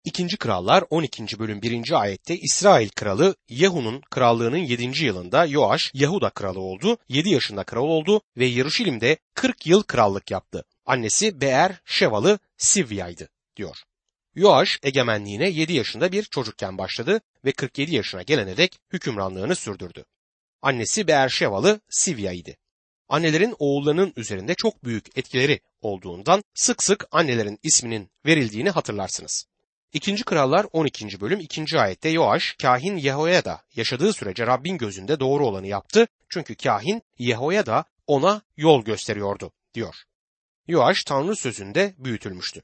2. Krallar 12. bölüm 1. ayette İsrail kralı Yehu'nun krallığının 7. yılında Yoaş Yahuda kralı oldu, 7 yaşında kral oldu ve Yeruşalim'de 40 yıl krallık yaptı. Annesi Beer Şevalı Sivya'ydı diyor. Yoaş egemenliğine 7 yaşında bir çocukken başladı ve 47 yaşına gelene dek hükümranlığını sürdürdü. Annesi Beer Şevalı Sivya'ydı. Annelerin oğullarının üzerinde çok büyük etkileri olduğundan sık sık annelerin isminin verildiğini hatırlarsınız. 2. Krallar 12. bölüm 2. ayette Yoaş, kahin Yehoyada yaşadığı sürece Rabbin gözünde doğru olanı yaptı çünkü kahin Yehoyada ona yol gösteriyordu diyor. Yoaş Tanrı sözünde büyütülmüştü.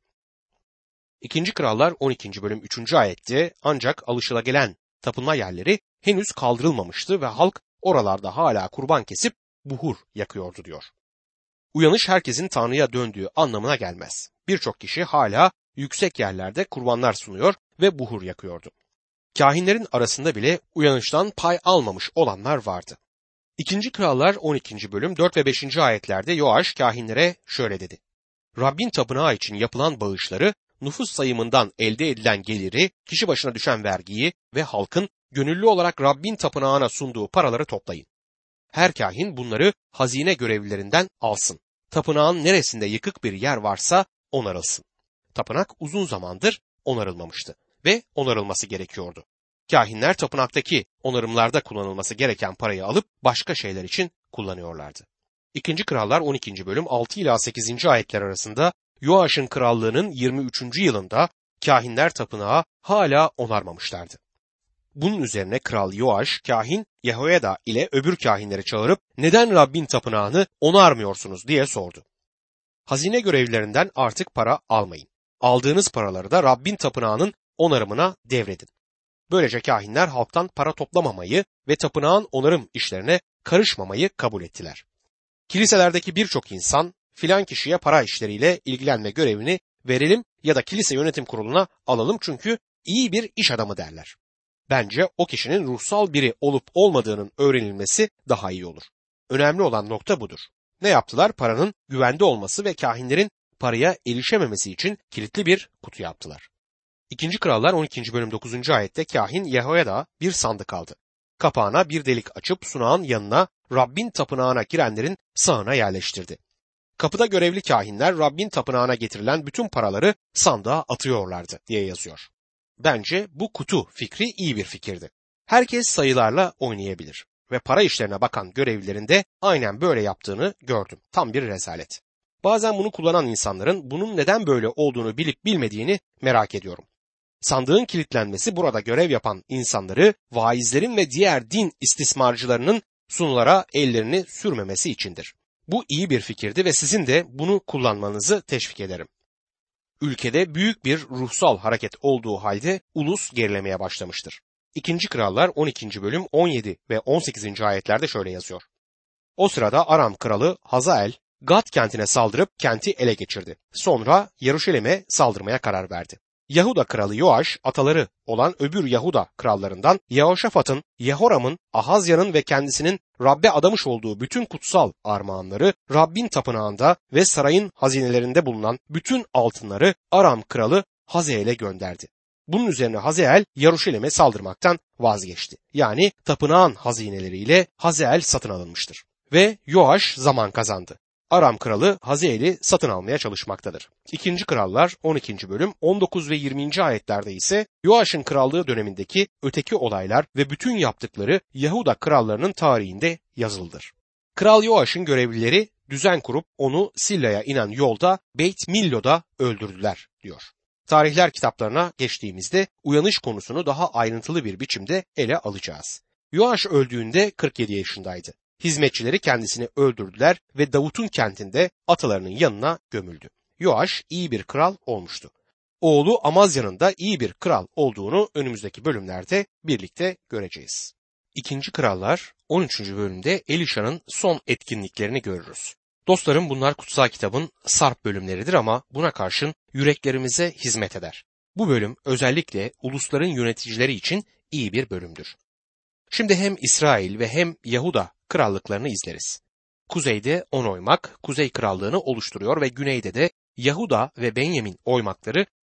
2. Krallar 12. bölüm 3. ayette ancak alışılagelen tapınma yerleri henüz kaldırılmamıştı ve halk oralarda hala kurban kesip buhur yakıyordu diyor. Uyanış herkesin Tanrı'ya döndüğü anlamına gelmez. Birçok kişi hala yüksek yerlerde kurbanlar sunuyor ve buhur yakıyordu. Kahinlerin arasında bile uyanıştan pay almamış olanlar vardı. 2. Krallar 12. bölüm 4 ve 5. ayetlerde Yoaş kahinlere şöyle dedi. Rabbin tapınağı için yapılan bağışları, nüfus sayımından elde edilen geliri, kişi başına düşen vergiyi ve halkın gönüllü olarak Rabbin tapınağına sunduğu paraları toplayın. Her kahin bunları hazine görevlilerinden alsın. Tapınağın neresinde yıkık bir yer varsa onarılsın. Tapınak uzun zamandır onarılmamıştı ve onarılması gerekiyordu. Kahinler tapınaktaki onarımlarda kullanılması gereken parayı alıp başka şeyler için kullanıyorlardı. 2. Krallar 12. bölüm 6 ila 8. ayetler arasında Yoaş'ın krallığının 23. yılında kahinler tapınağı hala onarmamışlardı. Bunun üzerine kral Yoaş, kahin Yehoyada ile öbür kahinleri çağırıp neden Rabbin tapınağını onarmıyorsunuz diye sordu. Hazine görevlilerinden artık para almayın. Aldığınız paraları da Rabbin tapınağının onarımına devredin. Böylece kahinler halktan para toplamamayı ve tapınağın onarım işlerine karışmamayı kabul ettiler. Kiliselerdeki birçok insan filan kişiye para işleriyle ilgilenme görevini verelim ya da kilise yönetim kuruluna alalım çünkü iyi bir iş adamı derler. Bence o kişinin ruhsal biri olup olmadığının öğrenilmesi daha iyi olur. Önemli olan nokta budur. Ne yaptılar? Paranın güvende olması ve kahinlerin paraya erişememesi için kilitli bir kutu yaptılar. 2. Krallar 12. bölüm 9. ayette kahin Yehoyada bir sandık aldı. Kapağına bir delik açıp sunağın yanına Rabbin tapınağına girenlerin sağına yerleştirdi. Kapıda görevli kahinler Rabbin tapınağına getirilen bütün paraları sandığa atıyorlardı diye yazıyor. Bence bu kutu fikri iyi bir fikirdi. Herkes sayılarla oynayabilir ve para işlerine bakan görevlilerin de aynen böyle yaptığını gördüm. Tam bir rezalet. Bazen bunu kullanan insanların bunun neden böyle olduğunu bilip bilmediğini merak ediyorum. Sandığın kilitlenmesi burada görev yapan insanları vaizlerin ve diğer din istismarcılarının sunulara ellerini sürmemesi içindir. Bu iyi bir fikirdi ve sizin de bunu kullanmanızı teşvik ederim. Ülkede büyük bir ruhsal hareket olduğu halde ulus gerilemeye başlamıştır. 2. Krallar 12. bölüm 17 ve 18. ayetlerde şöyle yazıyor. O sırada Aram kralı Hazael, Gat kentine saldırıp kenti ele geçirdi. Sonra Yeruşalim'e saldırmaya karar verdi. Yahuda kralı Yoaş, ataları olan öbür Yahuda krallarından Yehoşafat'ın, Yehoram'ın, Ahazya'nın ve kendisinin Rab'be adamış olduğu bütün kutsal armağanları, Rabbin tapınağında ve sarayın hazinelerinde bulunan bütün altınları Aram kralı Hazael'e gönderdi. Bunun üzerine Hazael Yeruşalim'e saldırmaktan vazgeçti. Yani tapınağın hazineleriyle Hazael satın alınmıştır. Ve Yoaş zaman kazandı. Aram kralı Hazael'i satın almaya çalışmaktadır. 2. Krallar 12. bölüm 19 ve 20. ayetlerde ise Yoaş'ın krallığı dönemindeki öteki olaylar ve bütün yaptıkları Yahuda krallarının tarihinde yazılıdır. Kral Yoaş'ın görevlileri düzen kurup onu Silla'ya inen yolda Beyt Millo'da öldürdüler diyor. Tarihler kitaplarına geçtiğimizde uyanış konusunu daha ayrıntılı bir biçimde ele alacağız. Yoaş öldüğünde 47 yaşındaydı. Hizmetçileri kendisini öldürdüler ve Davut'un kentinde atalarının yanına gömüldü. Yoaş iyi bir kral olmuştu. Oğlu Amazya'nın da iyi bir kral olduğunu önümüzdeki bölümlerde birlikte göreceğiz. 2. Krallar 13. bölümde Elişa'nın son etkinliklerini görürüz. Dostlarım bunlar kutsal kitabın sarp bölümleridir ama buna karşın yüreklerimize hizmet eder. Bu bölüm özellikle ulusların yöneticileri için iyi bir bölümdür. Şimdi hem İsrail ve hem Yahuda krallıklarını izleriz. Kuzeyde 10 oymak Kuzey krallığını oluşturuyor ve güneyde de Yahuda ve Benyamin oymakları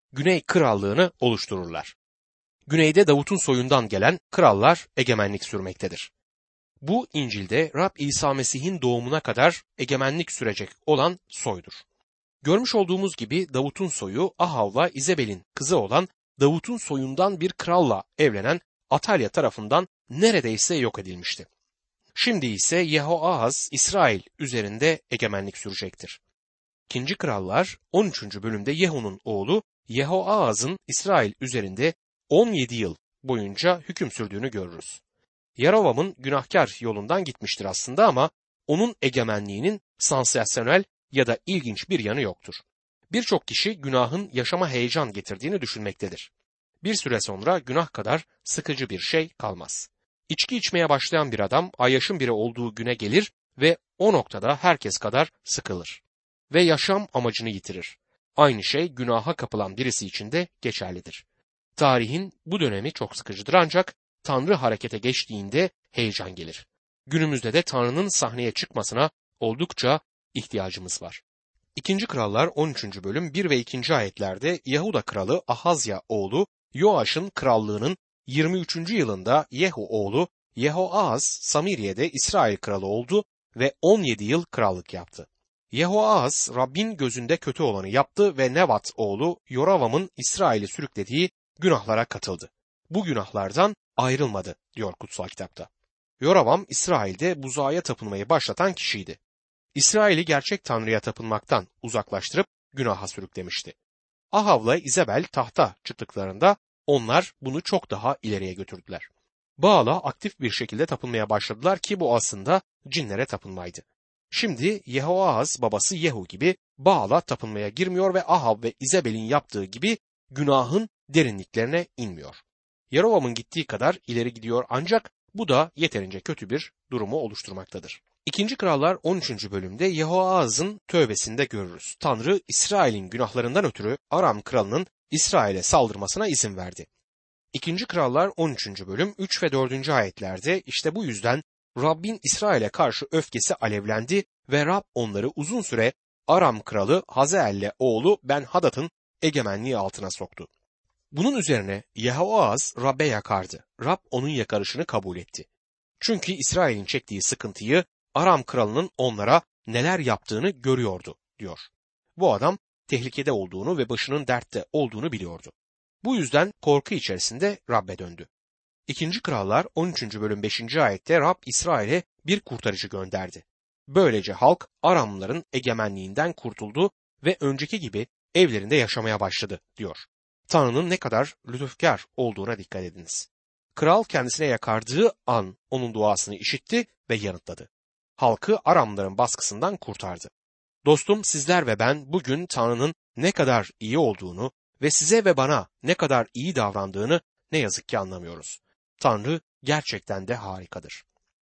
Güney Krallığını oluştururlar. Güneyde Davut'un soyundan gelen krallar egemenlik sürmektedir. Bu İncil'de Rab İsa Mesih'in doğumuna kadar egemenlik sürecek olan soydur. Görmüş olduğumuz gibi Davut'un soyu Ahav'la İzebel'in kızı olan Davut'un soyundan bir kralla evlenen Atalya tarafından neredeyse yok edilmişti. Şimdi ise Yehoahaz İsrail üzerinde egemenlik sürecektir. 2. Krallar 13. bölümde Yehu'nun oğlu Yehoahaz'ın İsrail üzerinde 17 yıl boyunca hüküm sürdüğünü görürüz. Yerovam'ın günahkar yolundan gitmiştir aslında ama onun egemenliğinin sansasyonel ya da ilginç bir yanı yoktur. Birçok kişi günahın yaşama heyecan getirdiğini düşünmektedir. Bir süre sonra günah kadar sıkıcı bir şey kalmaz. İçki içmeye başlayan bir adam ayyaşın biri olduğu güne gelir ve o noktada herkes kadar sıkılır ve yaşam amacını yitirir. Aynı şey günaha kapılan birisi için de geçerlidir. Tarihin bu dönemi çok sıkıcıdır ancak Tanrı harekete geçtiğinde heyecan gelir. Günümüzde de Tanrı'nın sahneye çıkmasına oldukça ihtiyacımız var. 2. Krallar 13. bölüm 1 ve 2. ayetlerde Yahuda kralı Ahazya oğlu Yoaş'ın krallığının 23. yılında Yehu oğlu Yehoahaz Samiriye'de İsrail kralı oldu ve 17 yıl krallık yaptı. Yehoahaz Rabbin gözünde kötü olanı yaptı ve Nevat oğlu Yoravam'ın İsrail'i sürüklediği günahlara katıldı. Bu günahlardan ayrılmadı diyor kutsal kitapta. Yoravam İsrail'de buzağa tapınmayı başlatan kişiydi. İsrail'i gerçek Tanrı'ya tapınmaktan uzaklaştırıp günaha sürüklemişti. Ahav'la İzebel tahta çıktıklarında onlar bunu çok daha ileriye götürdüler. Baal'a aktif bir şekilde tapınmaya başladılar ki bu aslında cinlere tapınmaydı. Şimdi Yehoahaz babası Yehu gibi Baal'a tapınmaya girmiyor ve Ahav ve İzebel'in yaptığı gibi günahın derinliklerine inmiyor. Yerovam'ın gittiği kadar ileri gidiyor ancak bu da yeterince kötü bir durumu oluşturmaktadır. 2. Krallar 13. bölümde Yehoahaz'ın tövbesinde görürüz. Tanrı İsrail'in günahlarından ötürü Aram kralının İsrail'e saldırmasına izin verdi. 2. Krallar 13. bölüm 3 ve 4. ayetlerde işte bu yüzden Rabbin İsrail'e karşı öfkesi alevlendi ve Rab onları uzun süre Aram kralı Hazael'le oğlu Ben-Hadad'ın egemenliği altına soktu. Bunun üzerine Yehoahaz Rab'be yakardı. Rab onun yakarışını kabul etti. Çünkü İsrail'in çektiği sıkıntıyı Aram kralının onlara neler yaptığını görüyordu diyor. Bu adam tehlikede olduğunu ve başının dertte olduğunu biliyordu. Bu yüzden korku içerisinde Rab'be döndü. 2. Krallar 13. bölüm 5. ayette Rab İsrail'e bir kurtarıcı gönderdi. Böylece halk Aramlıların egemenliğinden kurtuldu ve önceki gibi evlerinde yaşamaya başladı diyor. Tanrı'nın ne kadar lütufkar olduğuna dikkat ediniz. Kral kendisine yakardığı an onun duasını işitti ve yanıtladı. Halkı Aramlıların baskısından kurtardı. Dostum, sizler ve ben bugün Tanrı'nın ne kadar iyi olduğunu ve size ve bana ne kadar iyi davrandığını ne yazık ki anlamıyoruz. Tanrı gerçekten de harikadır.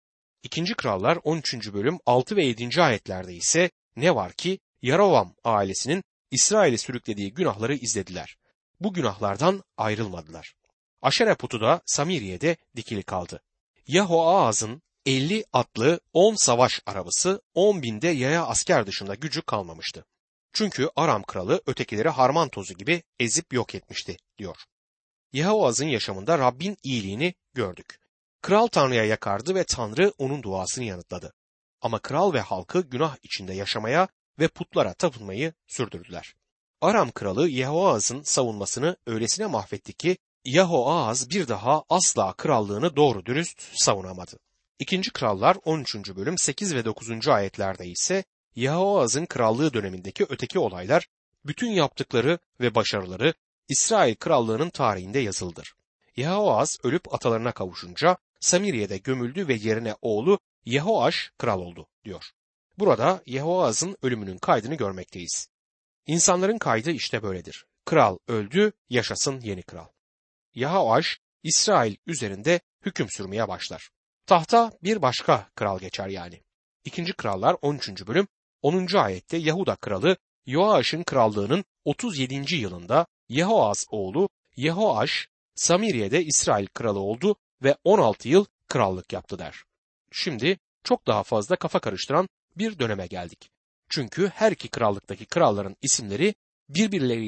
2. Krallar 13. bölüm 6 ve 7. ayetlerde ise ne var ki Yerovam ailesinin İsrail'i sürüklediği günahları izlediler. Bu günahlardan ayrılmadılar. Aşere putu da Samiriye'de dikili kaldı. Yehoahaz'ın 50 atlı 10 savaş arabası, 10 binde yaya asker dışında gücü kalmamıştı. Çünkü Aram kralı ötekileri harman tozu gibi ezip yok etmişti diyor. Yehoahaz'ın yaşamında Rabbin iyiliğini gördük. Kral Tanrı'ya yakardı ve Tanrı onun duasını yanıtladı. Ama kral ve halkı günah içinde yaşamaya ve putlara tapınmayı sürdürdüler. Aram kralı Yehoahaz'ın savunmasını öylesine mahvetti ki Yehoahaz bir daha asla krallığını doğru dürüst savunamadı. 2. Krallar 13. bölüm 8 ve 9. ayetlerde ise Yehoahaz'ın krallığı dönemindeki öteki olaylar, bütün yaptıkları ve başarıları İsrail krallığının tarihinde yazıldır. Yehoahaz ölüp atalarına kavuşunca Samiriye'de gömüldü ve yerine oğlu Yehoaş kral oldu diyor. Burada Yehoahaz'ın ölümünün kaydını görmekteyiz. İnsanların kaydı işte böyledir. Kral öldü, yaşasın yeni kral. Yehoaş İsrail üzerinde hüküm sürmeye başlar. Tahta bir başka kral geçer yani. 2. Krallar 13. bölüm 10. ayette Yahuda kralı Yoaş'ın krallığının 37. yılında Yehoahaz oğlu Yehoaş Samiriye'de İsrail kralı oldu ve 16 yıl krallık yaptı der. Şimdi çok daha fazla kafa karıştıran bir döneme geldik. Çünkü her iki krallıktaki kralların isimleri birbirleriyle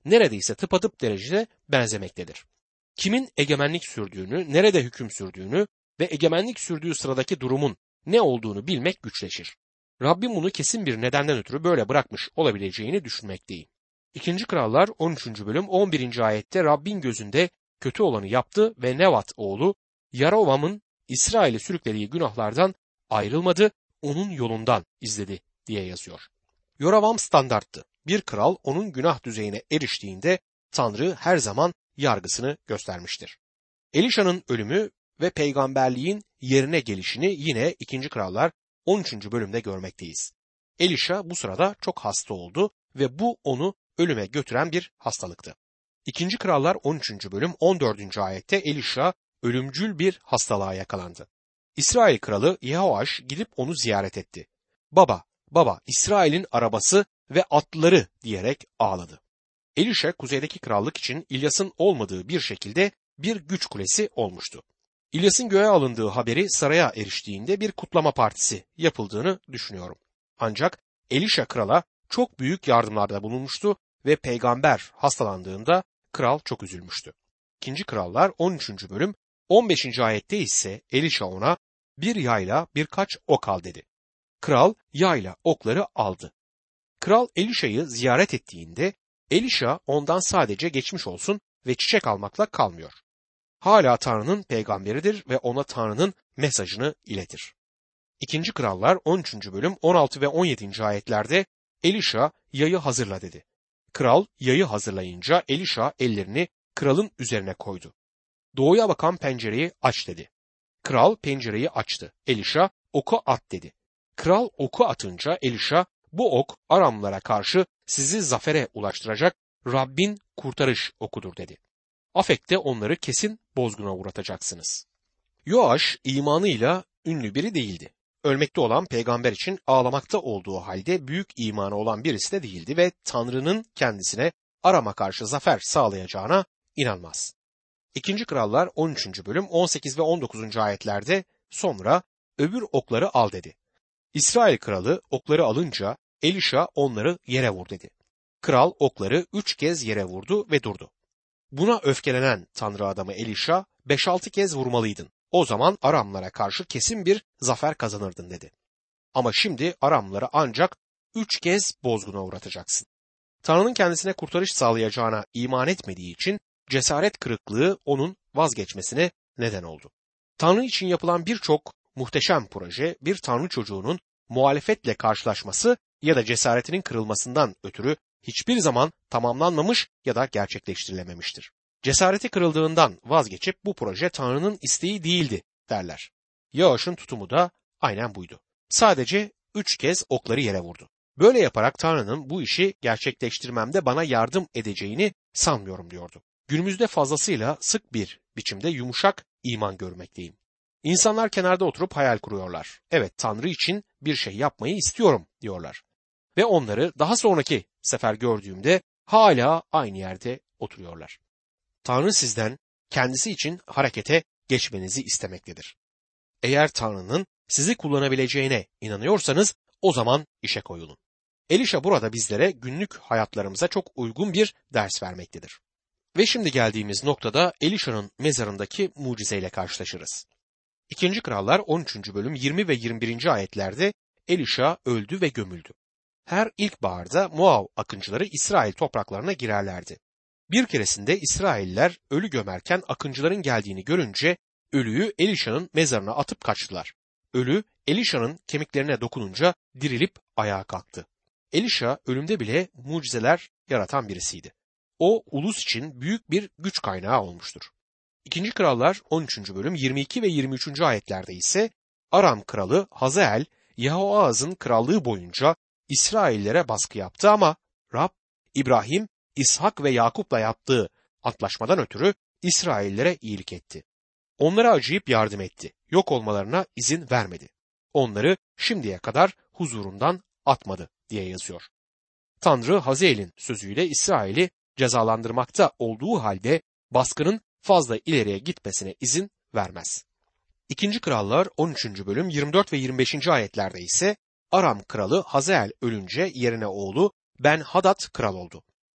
neredeyse tıpatıp derecede benzemektedir. Kimin egemenlik sürdüğünü, nerede hüküm sürdüğünü ve egemenlik sürdüğü sıradaki durumun ne olduğunu bilmek güçleşir. Rabbim bunu kesin bir nedenden ötürü böyle bırakmış olabileceğini düşünmekteyim. 2. Krallar 13. bölüm 11. ayette Rabbin gözünde kötü olanı yaptı ve Nevat oğlu Yarovam'ın İsrail'i sürüklediği günahlardan ayrılmadı, onun yolundan izledi diye yazıyor. Yoravam standarttı. Bir kral onun günah düzeyine eriştiğinde Tanrı her zaman yargısını göstermiştir. Elişa'nın ölümü ve peygamberliğin yerine gelişini yine 2. Krallar 13. bölümde görmekteyiz. Elişa bu sırada çok hasta oldu ve bu onu ölüme götüren bir hastalıktı. 2. Krallar 13. bölüm 14. ayette Elişa ölümcül bir hastalığa yakalandı. İsrail kralı Yehoaş gidip onu ziyaret etti. Baba, baba, İsrail'in arabası ve atları diyerek ağladı. Elişa kuzeydeki krallık için İlyas'ın olmadığı bir şekilde bir güç kulesi olmuştu. İlyas'ın göğe alındığı haberi saraya eriştiğinde bir kutlama partisi yapıldığını düşünüyorum. Ancak Elişa krala çok büyük yardımlarda bulunmuştu ve peygamber hastalandığında kral çok üzülmüştü. 2. Krallar 13. bölüm 15. ayette ise Elişa ona bir yayla birkaç ok al dedi. Kral yayla okları aldı. Kral Elişa'yı ziyaret ettiğinde Elişa ondan sadece geçmiş olsun ve çiçek almakla kalmıyor. Hala Tanrı'nın peygamberidir ve ona Tanrı'nın mesajını iletir. 2. Krallar 13. bölüm 16 ve 17. ayetlerde Elişa yayı hazırla dedi. Kral yayı hazırlayınca Elişa ellerini kralın üzerine koydu. Doğuya bakan pencereyi aç dedi. Kral pencereyi açtı. Elişa oku at dedi. Kral oku atınca Elişa bu ok Aramlara karşı sizi zafere ulaştıracak Rabbin kurtarış okudur dedi. Afek'te onları kesin bozguna uğratacaksınız. Yoaş imanıyla ünlü biri değildi. Ölmekte olan peygamber için ağlamakta olduğu halde büyük imanı olan birisi de değildi ve Tanrı'nın kendisine Aram'a karşı zafer sağlayacağına inanmaz. 2. Krallar 13. bölüm 18 ve 19. ayetlerde sonra öbür okları al dedi. İsrail kralı okları alınca Elişa onları yere vur dedi. Kral okları 3 kez yere vurdu ve durdu. Buna öfkelenen Tanrı adamı Elişa 5-6 kez vurmalıydın. O zaman Aramlara karşı kesin bir zafer kazanırdın dedi. Ama şimdi Aramları ancak 3 kez bozguna uğratacaksın. Tanrı'nın kendisine kurtarış sağlayacağına iman etmediği için cesaret kırıklığı onun vazgeçmesine neden oldu. Tanrı için yapılan birçok muhteşem proje bir Tanrı çocuğunun muhalefetle karşılaşması ya da cesaretinin kırılmasından ötürü hiçbir zaman tamamlanmamış ya da gerçekleştirilememiştir. Cesareti kırıldığından vazgeçip bu proje Tanrı'nın isteği değildi derler. Yoaş'ın tutumu da aynen buydu. Sadece 3 kez okları yere vurdu. Böyle yaparak Tanrı'nın bu işi gerçekleştirmemde bana yardım edeceğini sanmıyorum diyordu. Günümüzde fazlasıyla sık bir biçimde yumuşak iman görmekteyim. İnsanlar kenarda oturup hayal kuruyorlar. Evet, Tanrı için bir şey yapmayı istiyorum diyorlar. Ve onları daha sonraki sefer gördüğümde hala aynı yerde oturuyorlar. Tanrı sizden kendisi için harekete geçmenizi istemektedir. Eğer Tanrı'nın sizi kullanabileceğine inanıyorsanız o zaman işe koyulun. Elişa burada bizlere günlük hayatlarımıza çok uygun bir ders vermektedir. Ve şimdi geldiğimiz noktada Elişa'nın mezarındaki mucizeyle karşılaşırız. 2. Krallar 13. bölüm 20 ve 21. ayetlerde Elişa öldü ve gömüldü. Her ilkbaharda Moav akıncıları İsrail topraklarına girerlerdi. Bir keresinde İsrailler ölü gömerken akıncıların geldiğini görünce ölüyü Elişa'nın mezarına atıp kaçtılar. Ölü Elişa'nın kemiklerine dokununca dirilip ayağa kalktı. Elişa ölümde bile mucizeler yaratan birisiydi. O ulus için büyük bir güç kaynağı olmuştur. 2. Krallar 13. bölüm 22 ve 23. ayetlerde ise Aram kralı Hazael Yehoahaz'ın krallığı boyunca İsraillere baskı yaptı ama Rab İbrahim, İshak ve Yakup'la yaptığı antlaşmadan ötürü İsraillere iyilik etti. Onlara acıyıp yardım etti. Yok olmalarına izin vermedi. Onları şimdiye kadar huzurundan atmadı diye yazıyor. Tanrı Hazael'in sözüyle İsrail'i cezalandırmakta olduğu halde baskının fazla ileriye gitmesine izin vermez. 2. Krallar 13. bölüm 24 ve 25. ayetlerde ise Aram kralı Hazael ölünce yerine oğlu Ben-Hadad kral oldu.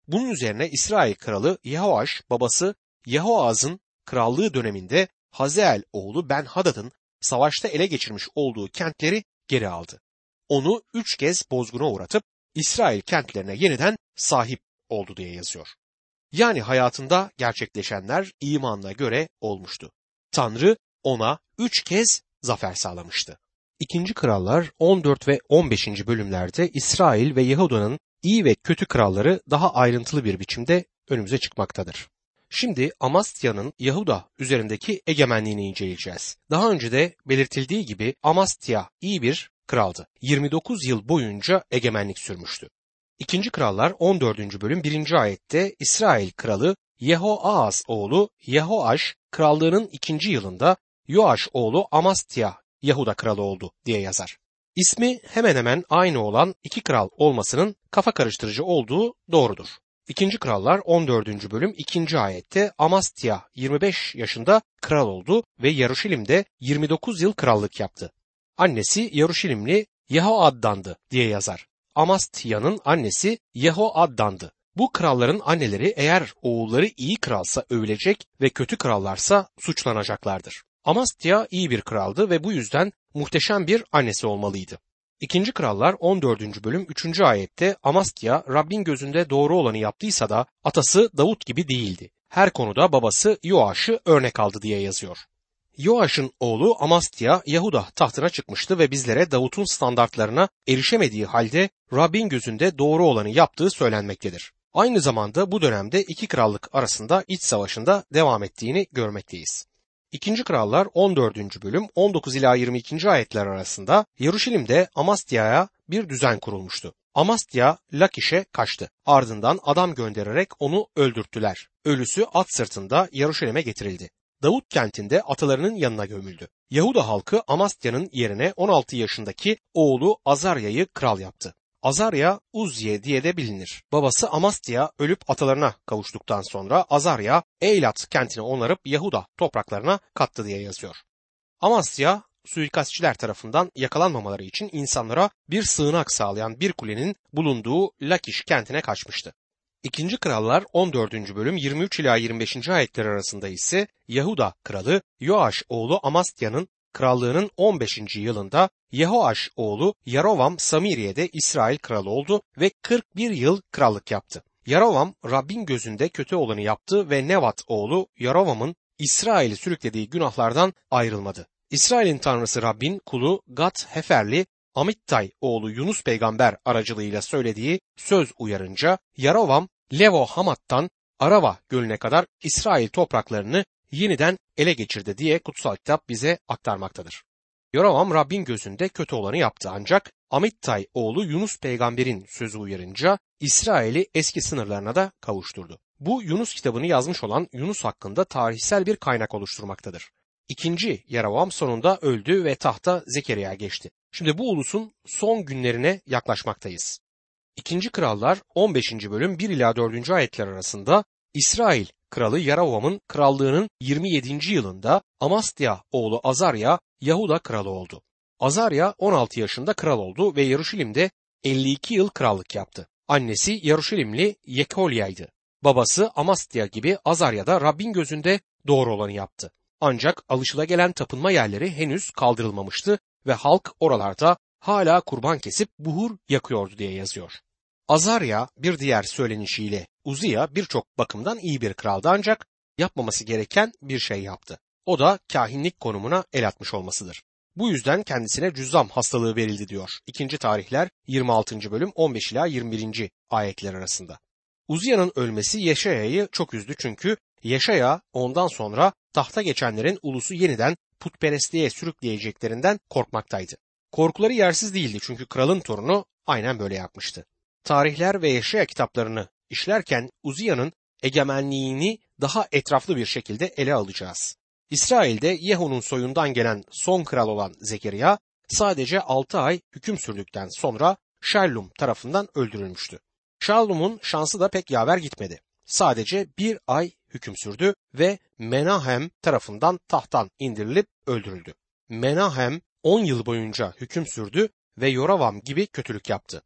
Bunun üzerine İsrail kralı Yehoaş babası Yehoaz'ın krallığı döneminde Hazeel oğlu Ben-Hadad'ın savaşta ele geçirmiş olduğu kentleri geri aldı. Onu 3 kez bozguna uğratıp İsrail kentlerine yeniden sahip oldu diye yazıyor. Yani hayatında gerçekleşenler imanına göre olmuştu. Tanrı ona 3 kez zafer sağlamıştı. 2. Krallar 14 ve 15. bölümlerde İsrail ve Yahuda'nın iyi ve kötü kralları daha ayrıntılı bir biçimde önümüze çıkmaktadır. Şimdi Amasya'nın Yahuda üzerindeki egemenliğini inceleyeceğiz. Daha önce de belirtildiği gibi Amasya iyi bir kraldı. 29 yıl boyunca egemenlik sürmüştü. 2. Krallar 14. bölüm 1. ayette İsrail kralı Yehoahaz oğlu Yehoaş krallığının 2. yılında Yoaş oğlu Amasya Yahuda kralı oldu diye yazar. İsmi hemen hemen aynı olan iki kral olmasının kafa karıştırıcı olduğu doğrudur. 2. Krallar 14. bölüm 2. ayette Amasya 25 yaşında kral oldu ve Yaruşilim'de 29 yıl krallık yaptı. Annesi Yaruşilimli Yehoaddan'dı diye yazar. Amasya'nın annesi Yehoaddan'dı. Bu kralların anneleri eğer oğulları iyi kralsa övülecek ve kötü krallarsa suçlanacaklardır. Amasya iyi bir kraldı ve bu yüzden muhteşem bir annesi olmalıydı. 2. Krallar 14. bölüm 3. ayette Amasya Rabbin gözünde doğru olanı yaptıysa da atası Davut gibi değildi. Her konuda babası Yoaş'ı örnek aldı diye yazıyor. Yoaş'ın oğlu Amasya Yahuda tahtına çıkmıştı ve bizlere Davut'un standartlarına erişemediği halde Rabbin gözünde doğru olanı yaptığı söylenmektedir. Aynı zamanda bu dönemde iki krallık arasında iç savaşında devam ettiğini görmekteyiz. 2. Krallar 14. bölüm 19 ila 22. ayetler arasında Yaruşilim'de Amasya'ya bir düzen kurulmuştu. Amasya Lakiş'e kaçtı. Ardından adam göndererek onu öldürttüler. Ölüsü at sırtında Yaruşilim'e getirildi. Davut kentinde atalarının yanına gömüldü. Yahuda halkı Amasya'nın yerine 16 yaşındaki oğlu Azarya'yı kral yaptı. Azarya Uzziye diye de bilinir. Babası Amasya ölüp atalarına kavuştuktan sonra Azarya Eylat kentini onarıp Yahuda topraklarına kattı diye yazıyor. Amasya suikastçiler tarafından yakalanmamaları için insanlara bir sığınak sağlayan bir kulenin bulunduğu Lakiş kentine kaçmıştı. 2. Krallar 14. bölüm 23 ila 25. ayetler arasında ise Yahuda kralı Yoaş oğlu Amasya'nın krallığının 15. yılında Yehoaş oğlu Yarovam Samiriye'de İsrail kralı oldu ve 41 yıl krallık yaptı. Yarovam Rabbin gözünde kötü olanı yaptı ve Nevat oğlu Yarovam'ın İsrail'i sürüklediği günahlardan ayrılmadı. İsrail'in tanrısı Rabbin kulu Gat Heferli Amittay oğlu Yunus peygamber aracılığıyla söylediği söz uyarınca Yarovam Levo Hamat'tan Arava gölüne kadar İsrail topraklarını yeniden ele geçirdi diye kutsal kitap bize aktarmaktadır. Yoravam Rabbin gözünde kötü olanı yaptı ancak Amittay oğlu Yunus peygamberin sözü uyarınca İsrail'i eski sınırlarına da kavuşturdu. Bu Yunus kitabını yazmış olan Yunus hakkında tarihsel bir kaynak oluşturmaktadır. 2. Yoravam sonunda öldü ve tahta Zekeriya geçti. Şimdi bu ulusun son günlerine yaklaşmaktayız. 2. Krallar 15. bölüm 1 ila 4. ayetler arasında İsrail kralı Yarovam'ın krallığının 27. yılında Amasya oğlu Azarya Yahuda kralı oldu. Azarya 16 yaşında kral oldu ve Yaruşilim'de 52 yıl krallık yaptı. Annesi Yaruşilimli Yekolya'ydı. Babası Amasya gibi Azarya da Rabbin gözünde doğru olanı yaptı. Ancak alışılagelen tapınma yerleri henüz kaldırılmamıştı ve halk oralarda hala kurban kesip buhur yakıyordu diye yazıyor. Azarya bir diğer söylenişiyle Uziya birçok bakımdan iyi bir kraldı ancak yapmaması gereken bir şey yaptı. O da kahinlik konumuna el atmış olmasıdır. Bu yüzden kendisine cüzzam hastalığı verildi diyor. 2. Tarihler 26. bölüm 15 ila 21. ayetler arasında. Uziya'nın ölmesi Yeşaya'yı çok üzdü çünkü Yeşaya ondan sonra tahta geçenlerin ulusu yeniden putperestliğe sürükleyeceklerinden korkmaktaydı. Korkuları yersiz değildi çünkü kralın torunu aynen böyle yapmıştı. Tarihler ve Yeşaya kitaplarını işlerken Uziya'nın egemenliğini daha etraflı bir şekilde ele alacağız. İsrail'de Yehu'nun soyundan gelen son kral olan Zekeriya sadece 6 ay hüküm sürdükten sonra Şallum tarafından öldürülmüştü. Şallum'un şansı da pek yaver gitmedi. Sadece 1 ay hüküm sürdü ve Menahem tarafından tahttan indirilip öldürüldü. Menahem 10 yıl boyunca hüküm sürdü ve Yoravam gibi kötülük yaptı.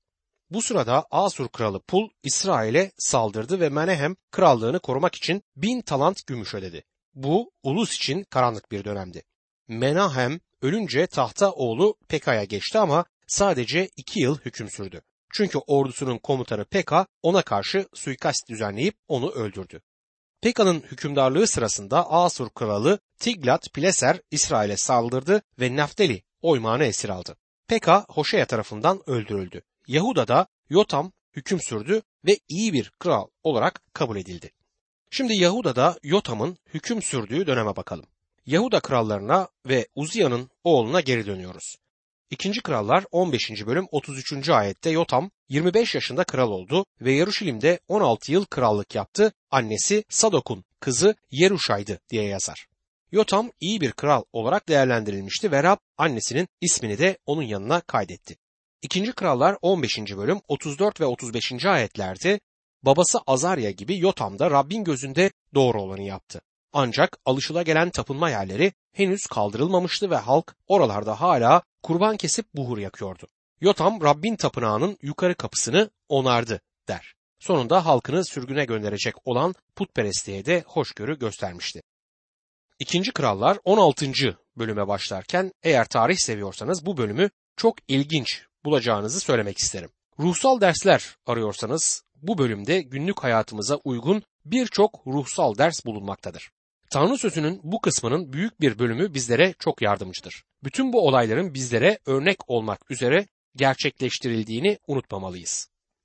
Bu sırada Asur kralı Pul İsrail'e saldırdı ve Menahem krallığını korumak için 1000 talant gümüş ödedi. Bu ulus için karanlık bir dönemdi. Menahem ölünce tahta oğlu Pekah'ya geçti ama sadece 2 yıl hüküm sürdü. Çünkü ordusunun komutanı Pekah ona karşı suikast düzenleyip onu öldürdü. Pekah'ın hükümdarlığı sırasında Asur kralı Tiglat-Pileser İsrail'e saldırdı ve Naftali oymağını esir aldı. Pekah Hoşea tarafından öldürüldü. Yahuda'da Yotam hüküm sürdü ve iyi bir kral olarak kabul edildi. Şimdi Yahuda'da Yotam'ın hüküm sürdüğü döneme bakalım. Yahuda krallarına ve Uziya'nın oğluna geri dönüyoruz. 2. Krallar 15. bölüm 33. ayette Yotam 25 yaşında kral oldu ve Yeruşalim'de 16 yıl krallık yaptı. Annesi Sadok'un kızı Yeruşa'ydı diye yazar. Yotam iyi bir kral olarak değerlendirilmişti ve Rab annesinin ismini de onun yanına kaydetti. 2. Krallar 15. bölüm 34 ve 35. ayetlerde babası Azarya gibi Yotam da Rabbin gözünde doğru olanı yaptı. Ancak alışılagelen tapınma yerleri henüz kaldırılmamıştı ve halk oralarda hala kurban kesip buhur yakıyordu. Yotam Rabbin tapınağının yukarı kapısını onardı der. Sonunda halkını sürgüne gönderecek olan putperestliğe de hoşgörü göstermişti. 2. Krallar 16. bölüme başlarken eğer tarih seviyorsanız bu bölümü çok ilginç bulacağınızı söylemek isterim. Ruhsal dersler arıyorsanız bu bölümde günlük hayatımıza uygun birçok ruhsal ders bulunmaktadır. Tanrı sözünün bu kısmının büyük bir bölümü bizlere çok yardımcıdır. Bütün bu olayların bizlere örnek olmak üzere gerçekleştirildiğini unutmamalıyız.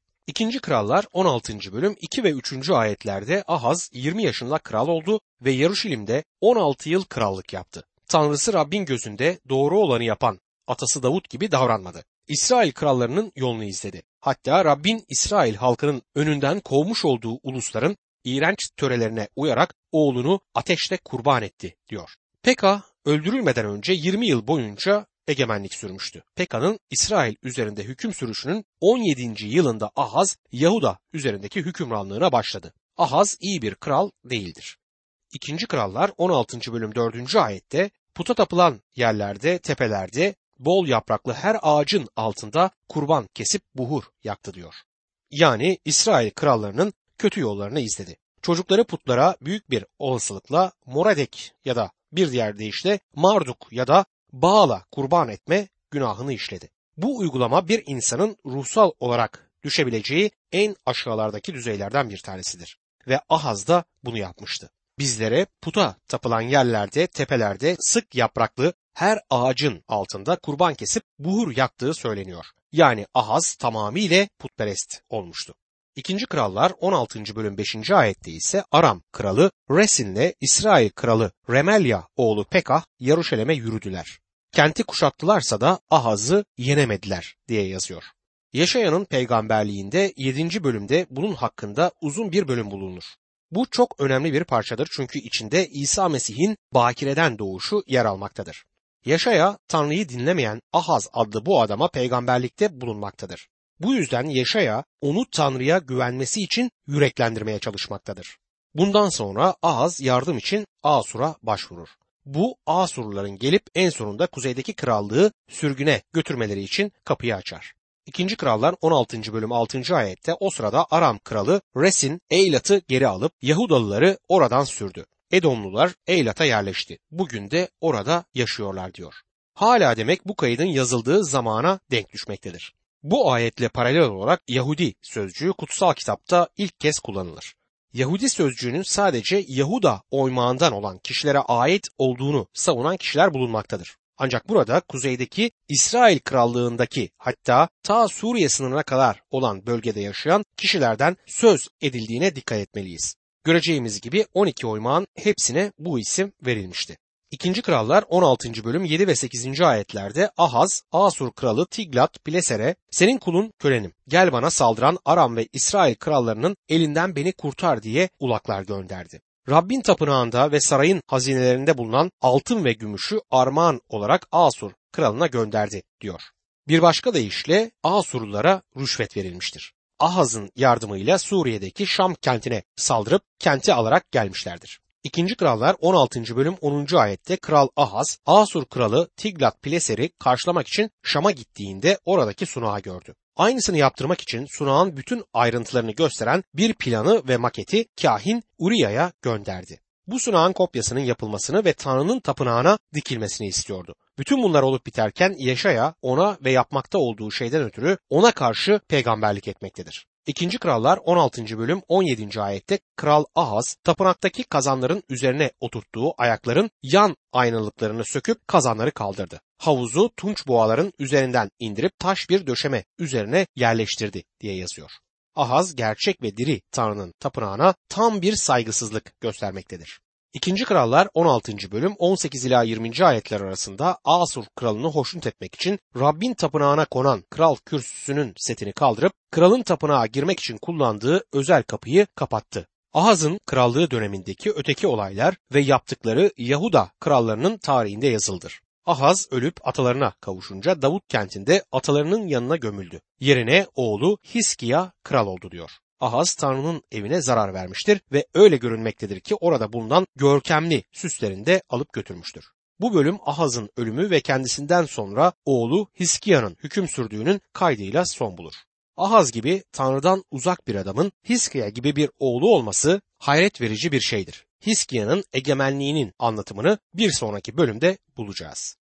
2. Krallar 16. bölüm 2 ve 3. ayetlerde Ahaz 20 yaşında kral oldu ve Yeruşalim'de 16 yıl krallık yaptı. Tanrısı Rabbin gözünde doğru olanı yapan atası Davut gibi davranmadı. İsrail krallarının yolunu izledi. Hatta Rabbin İsrail halkının önünden kovmuş olduğu ulusların iğrenç törelerine uyarak oğlunu ateşte kurban etti diyor. Pekah öldürülmeden önce 20 yıl boyunca egemenlik sürmüştü. Pekah'nın İsrail üzerinde hüküm sürüşünün 17. yılında Ahaz Yahuda üzerindeki hükümranlığına başladı. Ahaz iyi bir kral değildir. 2. Krallar 16. bölüm 4. ayette puta tapılan yerlerde, tepelerde, bol yapraklı her ağacın altında kurban kesip buhur yaktı diyor. Yani İsrail krallarının kötü yollarını izledi. Çocukları putlara büyük bir olasılıkla Moradek ya da bir diğer deyişle Marduk ya da Baal'a kurban etme günahını işledi. Bu uygulama bir insanın ruhsal olarak düşebileceği en aşağılardaki düzeylerden bir tanesidir. Ve Ahaz da bunu yapmıştı. Bizlere puta tapılan yerlerde, tepelerde sık yapraklı her ağacın altında kurban kesip buhur yaktığı söyleniyor. Yani Ahaz tamamıyla putperest olmuştu. 2. Krallar 16. bölüm 5. ayette ise Aram kralı Resin'le İsrail kralı Remelya oğlu Pekah Yeruşalim'e yürüdüler. Kenti kuşattılarsa da Ahaz'ı yenemediler diye yazıyor. Yeşaya'nın peygamberliğinde 7. bölümde bunun hakkında uzun bir bölüm bulunur. Bu çok önemli bir parçadır çünkü içinde İsa Mesih'in bakireden doğuşu yer almaktadır. Yeşaya Tanrı'yı dinlemeyen Ahaz adlı bu adama peygamberlikte bulunmaktadır. Bu yüzden Yeşaya onu Tanrı'ya güvenmesi için yüreklendirmeye çalışmaktadır. Bundan sonra Ahaz yardım için Asur'a başvurur. Bu Asurluların gelip en sonunda kuzeydeki krallığı sürgüne götürmeleri için kapıyı açar. 2. Krallar 16. bölüm 6. ayette o sırada Aram kralı Resin Eylat'ı geri alıp Yahudalıları oradan sürdü. Edomlular Eylat'a yerleşti. Bugün de orada yaşıyorlar diyor. Hala demek bu kaydın yazıldığı zamana denk düşmektedir. Bu ayetle paralel olarak Yahudi sözcüğü kutsal kitapta ilk kez kullanılır. Yahudi sözcüğünün sadece Yahuda oymağından olan kişilere ait olduğunu savunan kişiler bulunmaktadır. Ancak burada kuzeydeki İsrail krallığındaki hatta ta Suriye sınırına kadar olan bölgede yaşayan kişilerden söz edildiğine dikkat etmeliyiz. Göreceğimiz gibi 12 oymağın hepsine bu isim verilmişti. 2. Krallar 16. bölüm 7 ve 8. ayetlerde Ahaz, Asur kralı Tiglat-Pileser'e senin kulun kölenim, gel bana saldıran Aram ve İsrail krallarının elinden beni kurtar diye ulaklar gönderdi. Rabbin tapınağında ve sarayın hazinelerinde bulunan altın ve gümüşü armağan olarak Asur kralına gönderdi diyor. Bir başka deyişle Asurlulara rüşvet verilmiştir. Ahaz'ın yardımıyla Suriye'deki Şam kentine saldırıp kenti alarak gelmişlerdir. 2. Krallar 16. bölüm 10. ayette Kral Ahaz, Asur kralı Tiglat-Pileser'i karşılamak için Şam'a gittiğinde oradaki sunağı gördü. Aynısını yaptırmak için sunağın bütün ayrıntılarını gösteren bir planı ve maketi kahin Uriya'ya gönderdi. Bu sunağın kopyasının yapılmasını ve Tanrı'nın tapınağına dikilmesini istiyordu. Bütün bunlar olup biterken Yeşaya ona ve yapmakta olduğu şeyden ötürü ona karşı peygamberlik etmektedir. 2. Krallar 16. bölüm 17. ayette Kral Ahaz tapınaktaki kazanların üzerine oturttuğu ayakların yan aynalıklarını söküp kazanları kaldırdı. Havuzu tunç boğaların üzerinden indirip taş bir döşeme üzerine yerleştirdi diye yazıyor. Ahaz gerçek ve diri Tanrı'nın tapınağına tam bir saygısızlık göstermektedir. 2. Krallar 16. bölüm 18 ila 20. ayetler arasında Asur kralını hoşnut etmek için Rabbin tapınağına konan kral kürsüsünün setini kaldırıp kralın tapınağa girmek için kullandığı özel kapıyı kapattı. Ahaz'ın krallığı dönemindeki öteki olaylar ve yaptıkları Yahuda krallarının tarihinde yazıldır. Ahaz ölüp atalarına kavuşunca Davut kentinde atalarının yanına gömüldü. Yerine oğlu Hiskiya kral oldu diyor. Ahaz Tanrı'nın evine zarar vermiştir ve öyle görünmektedir ki orada bulunan görkemli süslerini de alıp götürmüştür. Bu bölüm Ahaz'ın ölümü ve kendisinden sonra oğlu Hiskiya'nın hüküm sürdüğünün kaydıyla son bulur. Ahaz gibi Tanrı'dan uzak bir adamın Hiskiya gibi bir oğlu olması hayret verici bir şeydir. Hiskiya'nın egemenliğinin anlatımını bir sonraki bölümde bulacağız.